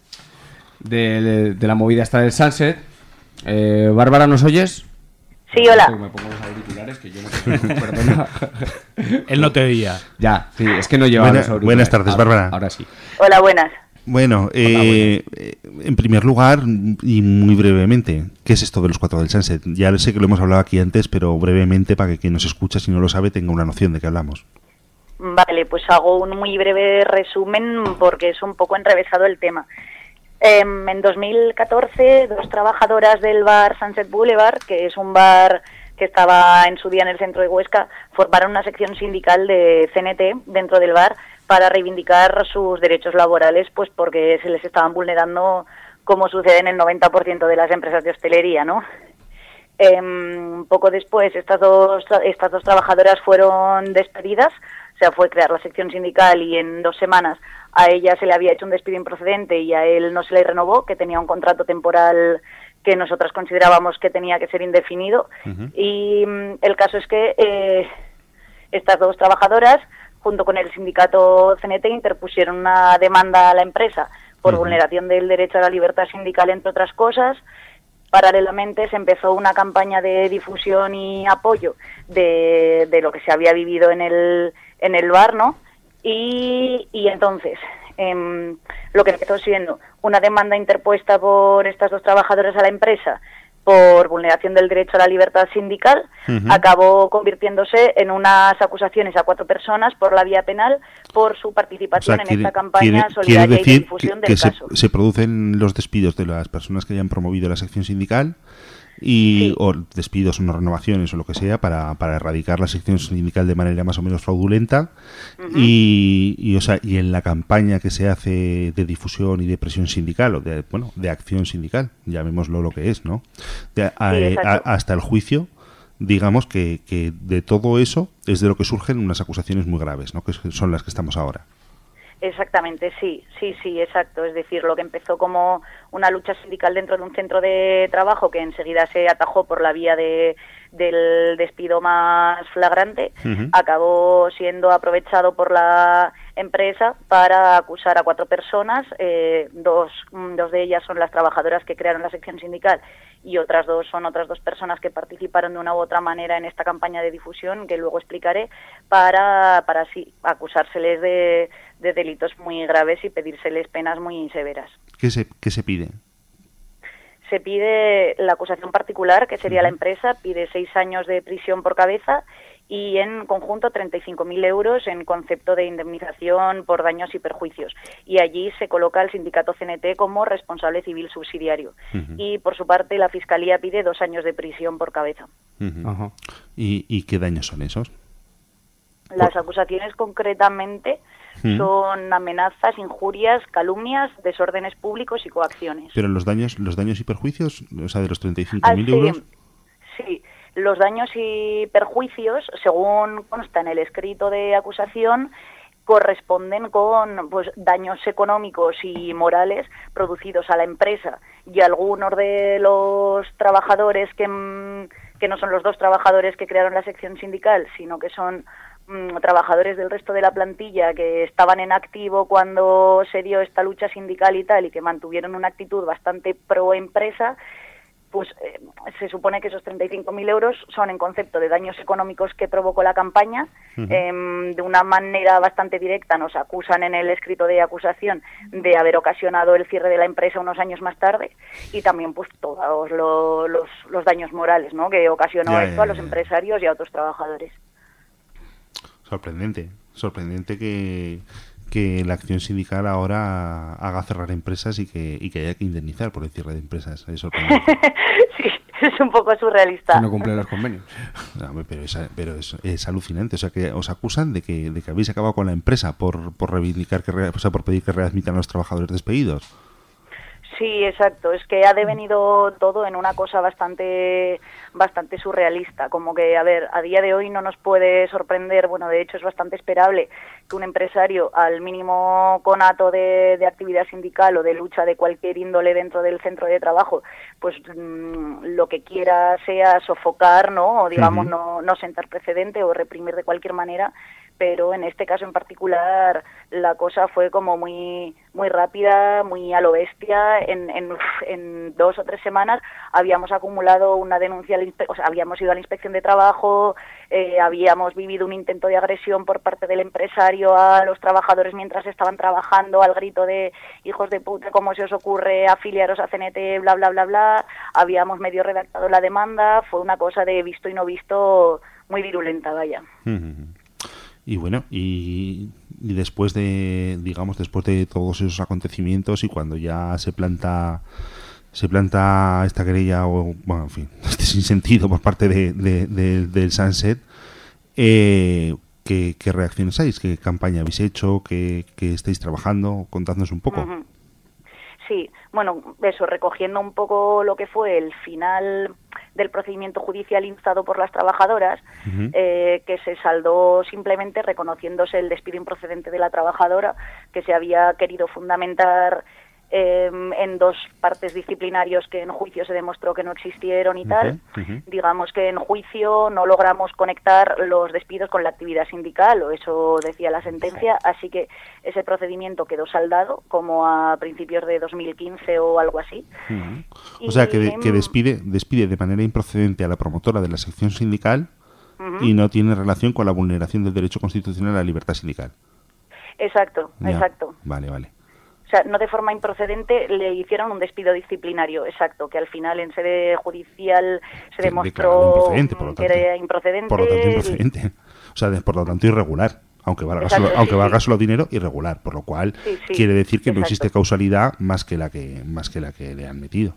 la movida esta del Sunset. Bárbara, ¿nos oyes? Sí, hola. Me pongo los auriculares, que yo no te perdona. Él no te oía. Ya, sí, es que no llevaba los auriculares. Buenas tardes, Bárbara. Ahora sí. Hola, buenas. Bueno, en primer lugar, y muy brevemente, ¿qué es esto de los 4 del Sunset? Ya sé que lo hemos hablado aquí antes, pero brevemente, para que quien nos escucha, si no lo sabe, tenga una noción de qué hablamos. Vale, pues hago un muy breve resumen porque es un poco enrevesado el tema. En 2014, 2 trabajadoras del bar Sunset Boulevard, que es un bar que estaba en su día en el centro de Huesca, formaron una sección sindical de CNT dentro del bar para reivindicar sus derechos laborales, pues porque se les estaban vulnerando, como sucede en el 90% de las empresas de hostelería, ¿no? Poco después, estas dos trabajadoras fueron despedidas. O sea, fue crear la sección sindical y en 2 semanas a ella se le había hecho un despido improcedente y a él no se le renovó, que tenía un contrato temporal que nosotras considerábamos que tenía que ser indefinido. Y el caso es que estas 2 trabajadoras, junto con el sindicato CNT, interpusieron una demanda a la empresa por vulneración del derecho a la libertad sindical, entre otras cosas. Paralelamente se empezó una campaña de difusión y apoyo de lo que se había vivido en el bar, ¿no? Y entonces, lo que empezó siendo una demanda interpuesta por estas 2 trabajadoras a la empresa por vulneración del derecho a la libertad sindical, acabó convirtiéndose en unas acusaciones a 4 personas por la vía penal por su participación en esta campaña solidaria y de difusión del caso. Se producen los despidos de las personas que hayan promovido la sección sindical o despidos o no renovaciones o lo que sea para erradicar la sección sindical de manera más o menos fraudulenta y en la campaña que se hace de difusión y de presión sindical o de acción sindical, llamémoslo lo que es, ¿no? Hasta el juicio, digamos que de todo eso es de lo que surgen unas acusaciones muy graves, ¿no? Que son las que estamos ahora. Exactamente, sí, exacto. Es decir, lo que empezó como una lucha sindical dentro de un centro de trabajo que enseguida se atajó por la vía del despido más flagrante, acabó siendo aprovechado por la empresa para acusar a 4 personas. Dos de ellas son las trabajadoras que crearon la sección sindical y otras 2 son otras 2 personas que participaron de una u otra manera en esta campaña de difusión, que luego explicaré, para así acusárseles de delitos muy graves y pedírseles penas muy severas. ¿Qué se pide? Se pide la acusación particular, que sería la empresa, pide 6 años de prisión por cabeza y en conjunto 35.000 euros en concepto de indemnización por daños y perjuicios. Y allí se coloca el sindicato CNT como responsable civil subsidiario. Y por su parte la Fiscalía pide 2 años de prisión por cabeza. ¿Y qué daños son esos? Las acusaciones concretamente son amenazas, injurias, calumnias, desórdenes públicos y coacciones. Pero los daños y perjuicios, o sea, de los 35.000 euros... Sí, los daños y perjuicios, según consta en el escrito de acusación, corresponden con daños económicos y morales producidos a la empresa y a algunos de los trabajadores que no son los 2 trabajadores que crearon la sección sindical, sino que son trabajadores del resto de la plantilla que estaban en activo cuando se dio esta lucha sindical y tal, y que mantuvieron una actitud bastante pro empresa. Pues se supone que esos 35.000 euros son en concepto de daños económicos que provocó la campaña. De una manera bastante directa nos acusan en el escrito de acusación de haber ocasionado el cierre de la empresa unos años más tarde, y también pues todos los daños morales, ¿no?, que ocasionó esto a los empresarios y a otros trabajadores. Sorprendente que la acción sindical ahora haga cerrar empresas y que haya que indemnizar por el cierre de empresas. Es sorprendente. Sí, es un poco surrealista. Que no cumplen los convenios. Pero es alucinante. O sea, que os acusan de que habéis acabado con la empresa por reivindicar por pedir que readmitan a los trabajadores despedidos. Sí, exacto. Es que ha devenido todo en una cosa bastante surrealista. Como que, a ver, a día de hoy no nos puede sorprender, bueno, de hecho es bastante esperable que un empresario al mínimo conato de actividad sindical o de lucha de cualquier índole dentro del centro de trabajo, pues lo que quiera sea sofocar, ¿no? O digamos, no sentar precedente o reprimir de cualquier manera. Pero en este caso en particular la cosa fue como muy rápida, muy a lo bestia. En 2 o 3 semanas habíamos acumulado una denuncia, habíamos ido a la inspección de trabajo, habíamos vivido un intento de agresión por parte del empresario a los trabajadores mientras estaban trabajando, al grito de hijos de puta, ¿cómo se os ocurre afiliaros a CNT, bla, bla, bla, bla? Habíamos medio redactado la demanda, fue una cosa de visto y no visto muy virulenta, vaya. Y bueno, y después de, digamos, después de todos esos acontecimientos y cuando ya se planta esta querella, o bueno, en fin, este sinsentido por parte del Sunset, ¿qué reacciones hay? ¿Qué campaña habéis hecho? ¿Qué estáis trabajando? Contadnos un poco. Sí, bueno, eso, recogiendo un poco lo que fue el final del procedimiento judicial instado por las trabajadoras, que se saldó simplemente reconociéndose el despido improcedente de la trabajadora, que se había querido fundamentar en 2 partes disciplinarios que en juicio se demostró que no existieron y tal. Digamos que en juicio no logramos conectar los despidos con la actividad sindical, o eso decía la sentencia, así que ese procedimiento quedó saldado como a principios de 2015 o algo así. O sea, que despide de manera improcedente a la promotora de la sección sindical y no tiene relación con la vulneración del derecho constitucional a la libertad sindical. Exacto. Vale. O sea, no de forma improcedente, le hicieron un despido disciplinario, exacto, que al final en sede judicial se demostró que era improcedente. Por lo tanto, improcedente. O sea, por lo tanto, irregular. Aunque valga solo dinero, irregular. Por lo cual, quiere decir que no existe causalidad más que la que le han metido.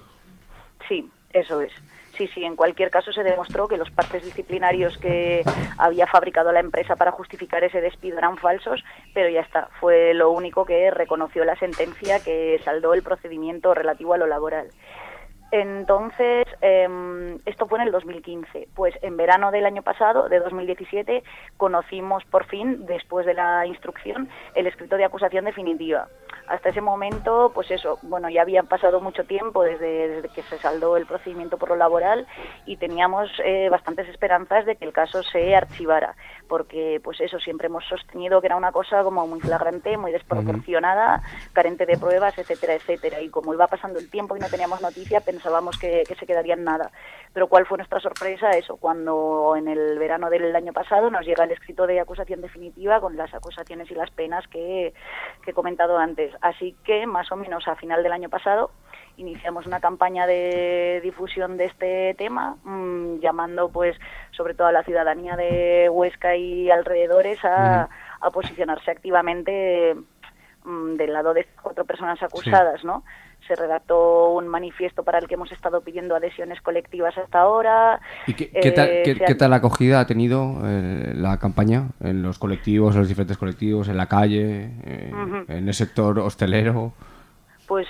Sí, eso es. Sí, en cualquier caso se demostró que los partes disciplinarios que había fabricado la empresa para justificar ese despido eran falsos, pero ya está, fue lo único que reconoció la sentencia que saldó el procedimiento relativo a lo laboral. Entonces, esto fue en el 2015. Pues en verano del año pasado, de 2017, conocimos por fin, después de la instrucción, el escrito de acusación definitiva. Hasta ese momento, pues eso, bueno, ya había pasado mucho tiempo desde que se saldó el procedimiento por lo laboral y teníamos bastantes esperanzas de que el caso se archivara, porque pues eso, siempre hemos sostenido que era una cosa como muy flagrante, muy desproporcionada, carente de pruebas, etcétera, etcétera, y como iba pasando el tiempo y no teníamos noticia, pensábamos que se quedaría en nada. Pero ¿cuál fue nuestra sorpresa? Eso, cuando en el verano del año pasado nos llega el escrito de acusación definitiva con las acusaciones y las penas que he comentado antes. Así que más o menos a final del año pasado iniciamos una campaña de difusión de este tema, llamando pues sobre todo a la ciudadanía de Huesca y alrededores a posicionarse activamente del lado de estas 4 personas acusadas, ¿no? Se redactó un manifiesto para el que hemos estado pidiendo adhesiones colectivas hasta ahora. ¿Y qué tal acogida ha tenido la campaña en los colectivos, en los diferentes colectivos, en la calle, en el sector hostelero? Pues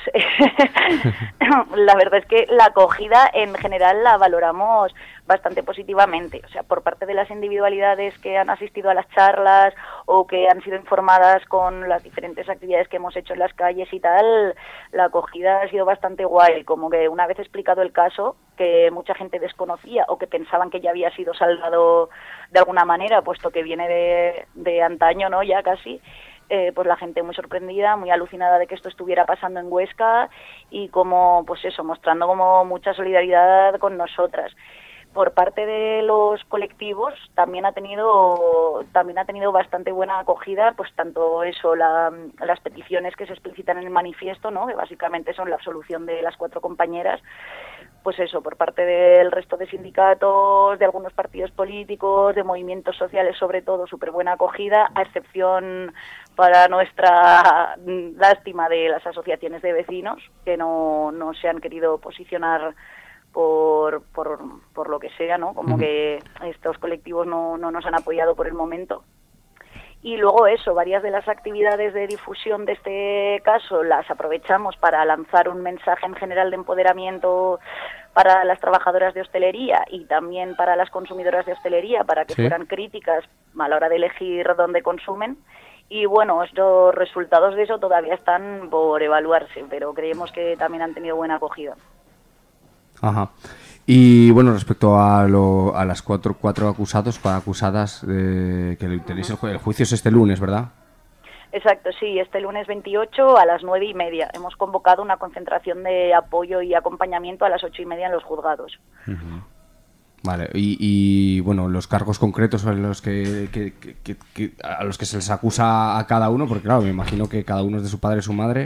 la verdad es que la acogida en general la valoramos bastante positivamente. O sea, por parte de las individualidades que han asistido a las charlas o que han sido informadas con las diferentes actividades que hemos hecho en las calles y tal, la acogida ha sido bastante guay. Como que una vez explicado el caso, que mucha gente desconocía o que pensaban que ya había sido saldado de alguna manera, puesto que viene de antaño, ¿no? Ya casi. Pues la gente muy sorprendida, muy alucinada de que esto estuviera pasando en Huesca y como, pues eso, mostrando como mucha solidaridad con nosotras. Por parte de los colectivos también ha tenido bastante buena acogida, pues tanto eso, las peticiones que se explicitan en el manifiesto, ¿no? Que básicamente son la absolución de las 4 compañeras, pues eso, por parte del resto de sindicatos, de algunos partidos políticos, de movimientos sociales sobre todo, súper buena acogida, a excepción para nuestra lástima de las asociaciones de vecinos, que no se han querido posicionar por lo que sea, ¿no? Como que estos colectivos no nos han apoyado por el momento. Y luego eso, varias de las actividades de difusión de este caso las aprovechamos para lanzar un mensaje en general de empoderamiento para las trabajadoras de hostelería y también para las consumidoras de hostelería, para que fueran críticas a la hora de elegir dónde consumen. Y bueno, los resultados de eso todavía están por evaluarse, pero creemos que también han tenido buena acogida. Ajá. Y bueno, respecto a las cuatro acusadas, que tenéis el juicio es este lunes, ¿verdad? Exacto, sí, este lunes 28 a las 9:30. Hemos convocado una concentración de apoyo y acompañamiento a las 8:30 en los juzgados. Vale, y bueno, los cargos concretos a los que se les acusa a cada uno, porque claro, me imagino que cada uno es de su padre y su madre.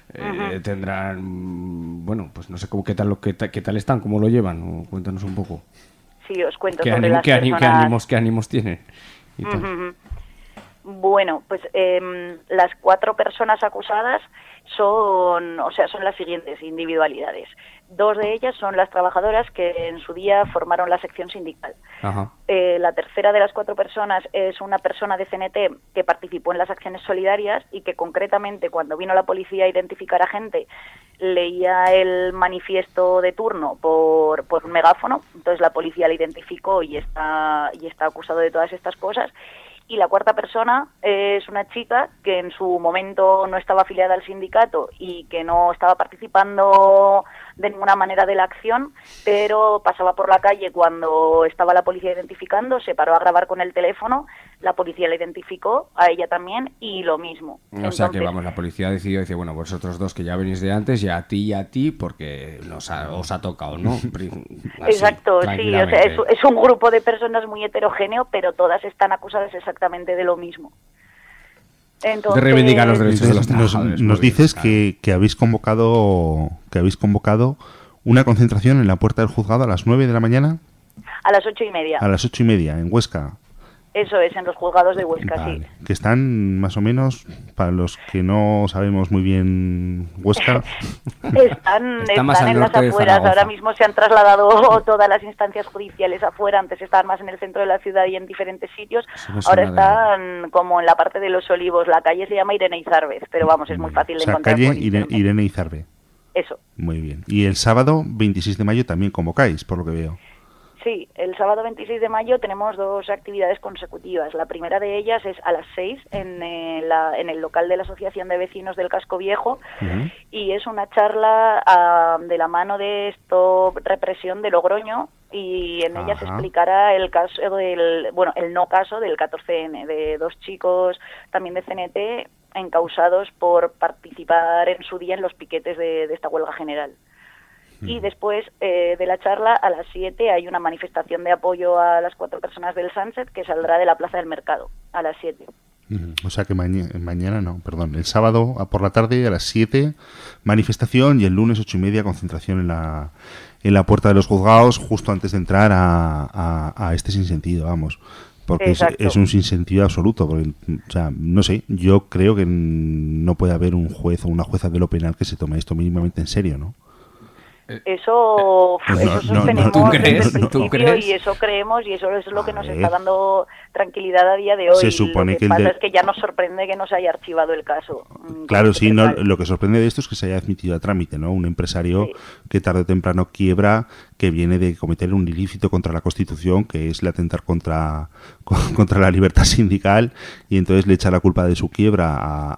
Tendrán, bueno, pues no sé qué tal están, cómo lo llevan, cuéntanos un poco. Sí, os cuento ¿Qué sobre las personas... ¿Qué ánimos tienen? Y tal. Bueno, pues las 4 personas acusadas son las siguientes individualidades. 2 de ellas son las trabajadoras que en su día formaron la sección sindical. Ajá. La tercera de las 4 personas es una persona de CNT que participó en las acciones solidarias y que concretamente cuando vino la policía a identificar a gente leía el manifiesto de turno por un megáfono. Entonces la policía la identificó y está acusado de todas estas cosas. Y la 4ª persona es una chica que en su momento no estaba afiliada al sindicato y que no estaba participando de ninguna manera de la acción, pero pasaba por la calle cuando estaba la policía identificando, se paró a grabar con el teléfono, la policía la identificó, a ella también, y lo mismo. O sea que, vamos, la policía decidió, dice, bueno, vosotros 2 que ya venís de antes, y a ti, porque os ha tocado, ¿no? Así, exacto, sí, o sea, es un grupo de personas muy heterogéneo, pero todas están acusadas exactamente de lo mismo. Entonces, de reivindicar los derechos de los trabajadores. Nos dices que habéis convocado una concentración en la puerta del juzgado a las 9 de la mañana. A las 8:30. A las 8:30 en Huesca. Eso es, en los juzgados de Huesca, vale. Sí. Que están más o menos, para los que no sabemos muy bien Huesca. están en las afueras. Ahora mismo se han trasladado todas las instancias judiciales afuera. Antes estaban más en el centro de la ciudad y en diferentes sitios. Ahora están como en la parte de Los Olivos. La calle se llama Irene Izarvez, pero vamos, es muy fácil de encontrar. Calle Irene Izarvez. Eso. Muy bien. Y el sábado 26 de mayo también convocáis, por lo que veo. Sí, el sábado 26 de mayo tenemos 2 actividades consecutivas. La primera de ellas es a las 6 en el local de la Asociación de Vecinos del Casco Viejo y es una charla de la mano de Stop Represión de Logroño y en ella se explicará el caso el no caso del 14N, de 2 chicos también de CNT encausados por participar en su día en los piquetes de esta huelga general. Y después de la charla, a las 7, hay una manifestación de apoyo a las 4 personas del Sunset que saldrá de la Plaza del Mercado, a las 7. O sea que el sábado por la tarde a las 7, manifestación, y el lunes 8:30, concentración en la puerta de los juzgados, justo antes de entrar a este sinsentido, vamos. Porque es un sinsentido absoluto. Porque, o sea, no sé, yo creo que no puede haber un juez o una jueza de lo penal que se tome esto mínimamente en serio, ¿no? Eso sostenemos ¿Tú crees? Y eso creemos y eso es lo que nos está dando tranquilidad a día de hoy. Se supone lo que pasa es que ya nos sorprende que no se haya archivado el caso. Claro, sí, no, lo que sorprende de esto es que se haya admitido a trámite, ¿no? Un empresario que tarde o temprano quiebra, que viene de cometer un ilícito contra la Constitución, que es el atentar contra la libertad sindical, y entonces le echa la culpa de su quiebra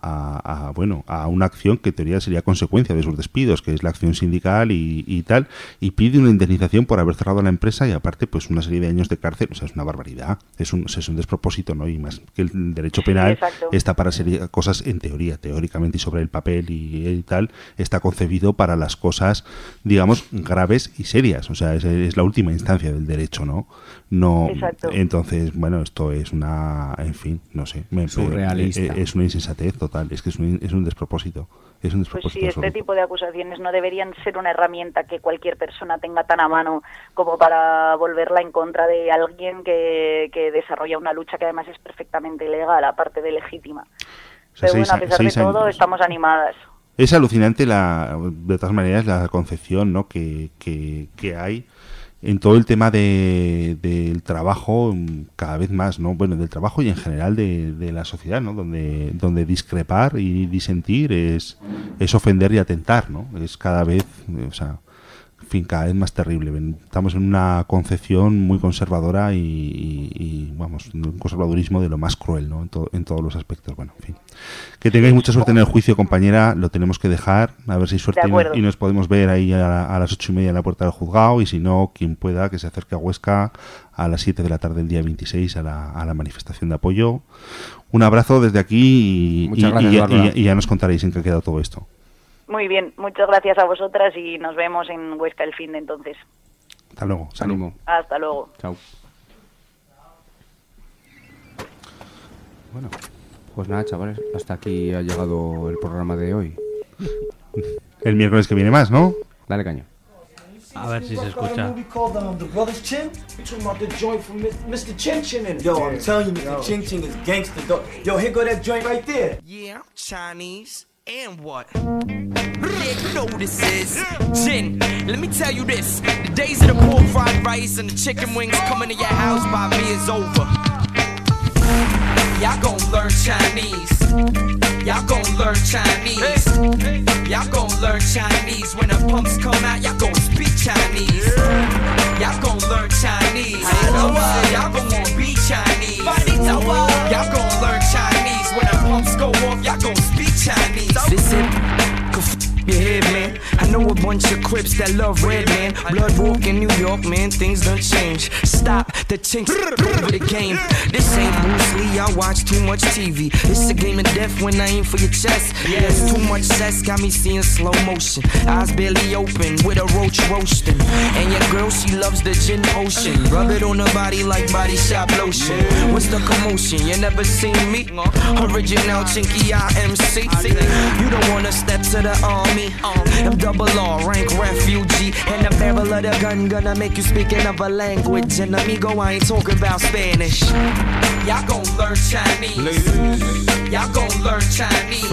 a una acción que en teoría sería consecuencia de sus despidos, que es la acción sindical y tal, y pide una indemnización por haber cerrado la empresa y aparte pues una serie de años de cárcel. O sea, es una barbaridad, es un despropósito, ¿no? Y más que el derecho penal está para ser cosas en teoría, teóricamente y sobre el papel y tal, está concebido para las cosas, digamos, graves y serias. O sea, es la última instancia del derecho, ¿no? Entonces, bueno, esto es en fin, no sé, surrealista. Es una insensatez total, es que es un despropósito. Es un despropósito. Pues sí, este tipo de acusaciones no deberían ser una herramienta que cualquier persona tenga tan a mano como para volverla en contra de alguien que desarrolla una lucha que además es perfectamente legal, aparte de legítima. Pero bueno, a pesar de todo, estamos animadas. Es alucinante de todas maneras la concepción, ¿no? que hay en todo el tema del trabajo cada vez más, ¿no? Bueno, del trabajo y en general de la sociedad, ¿no? Donde discrepar y disentir es ofender y atentar, ¿no? Es cada vez, o sea, en fin, cada vez más terrible. Estamos en una concepción muy conservadora y vamos, un conservadurismo de lo más cruel, ¿no? En todos los aspectos. Bueno, en fin. Que tengáis mucha suerte en el juicio, compañera. Lo tenemos que dejar. A ver si hay suerte y nos podemos ver ahí a las 8:30 en la puerta del juzgado. Y si no, quien pueda, que se acerque a Huesca a las 7 de la tarde del día 26 a la manifestación de apoyo. Un abrazo desde aquí y ya nos contaréis en qué ha quedado todo esto. Muy bien, muchas gracias a vosotras y nos vemos en Huesca el fin de entonces. Hasta luego. Ánimo. Hasta luego. Chao. Bueno, pues nada, chavales, hasta aquí ha llegado el programa de hoy. El miércoles que viene más, ¿no? Dale caña. A ver si se escucha. Yo, I'm telling you, Mr. Ching Ching is gangster. Yo, here go that joint right there. Yeah, I'm Chinese. And what? Yeah, you know who this is. Jin, let me tell you this. The days of the pork fried rice and the chicken wings coming to your house by me is over. Y'all gon' learn Chinese. Y'all gon' learn Chinese. Y'all gon' learn Chinese. When the pumps come out, y'all gon' speak Chinese. Y'all gon' learn Chinese. Y'all gon' wanna be Chinese. Y'all gon' learn Chinese. When the pumps go off, y'all gon' speak Chinese. Listen, your head, man. I know a bunch of Crips that love red, man. Blood walk in New York, man, things done change. Stop the chinks over the game. This ain't Bruce Lee, I watch too much TV. It's a game of death when I aim for your chest. Yes, too much sex got me seeing slow motion. Eyes barely open with a roach roasting. And your girl, she loves the gin potion. Rub it on her body like body shop lotion. What's the commotion? You never seen me? Original chinky IMC. You don't wanna step to the army. I'm double R, rank refugee. And the barrel of the gun gonna make you speak another language. And amigo, I ain't talking about Spanish. Y'all gon' learn Chinese. Y'all gon' learn Chinese.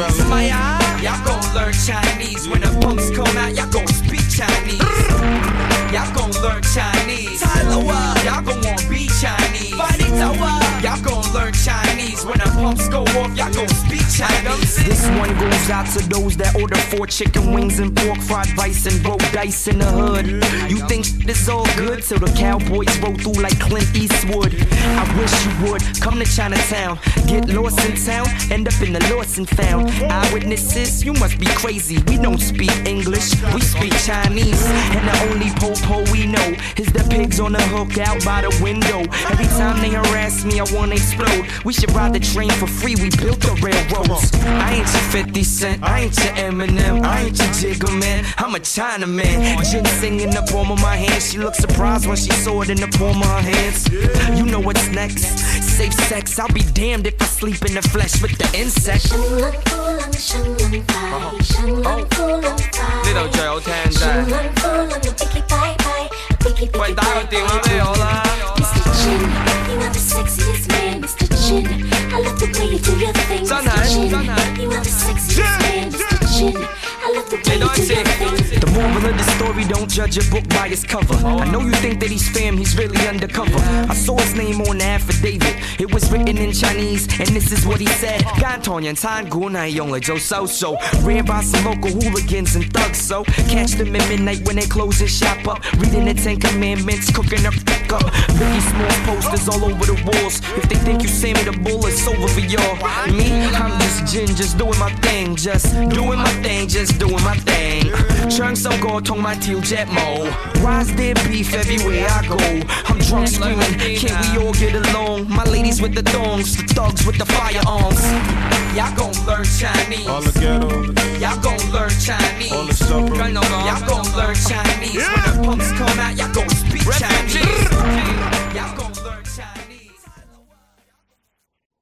Y'all gon' learn Chinese. When the pumps come out, y'all gon' speak Chinese. Y'all gon' learn Chinese. Y'all gon' wanna be Chinese. Y'all gon' learn Chinese. When the pumps go off, y'all gon' speak Chinese. This one goes out to those that order 4 chicken wings and pork fried rice and roll dice in the hood. You think this all good till the cowboys roll through like Clint Eastwood. I wish you would come to Chinatown, get lost in town, end up in the lost and found. Eyewitnesses, you must be crazy. We don't speak English, we speak Chinese. And the only po-po we know is the pigs on the hook out by the window. Every time they harass me, I wanna explode. We should ride the train for free, we built the railroads. I ain't your 50 Cent, I ain't your Eminem, I ain't your Jigga Man, I'm a Chinaman. Ginseng in the palm of my hand, she looked surprised when she saw it in the palm of her hands. You know what's next, safe sex, I'll be damned if I sleep in the flesh with the insect. 呢度最好聽真係，喂打個電話俾我啦。真係。The moral of the story, don't judge a book by its cover. I know you think that he's fam, he's really undercover. I saw his name on the affidavit. It was written in Chinese, and this is what he said. 間唐人餐館係用嚟做收數 Ran by some local hooligans and thugs, so catch them at midnight when they close and shop up. Reading the 10 Commandments, cooking up up. Biggie Small posters all over the walls. If they think you Sammy the Bull, it's over for y'all. Me, I'm just Jin, just doing my thing. Just doing my thing, just doing my thing. 唱首歌同埋跳隻舞 Rise there beef everywhere I go. I'm drunk screaming, can't we all get along? My ladies with the thongs, the thugs with the firearms. Y'all gon' learn Chinese. All the ghetto. Y'all gon' learn Chinese. All the suburbs. Y'all gon' learn Chinese.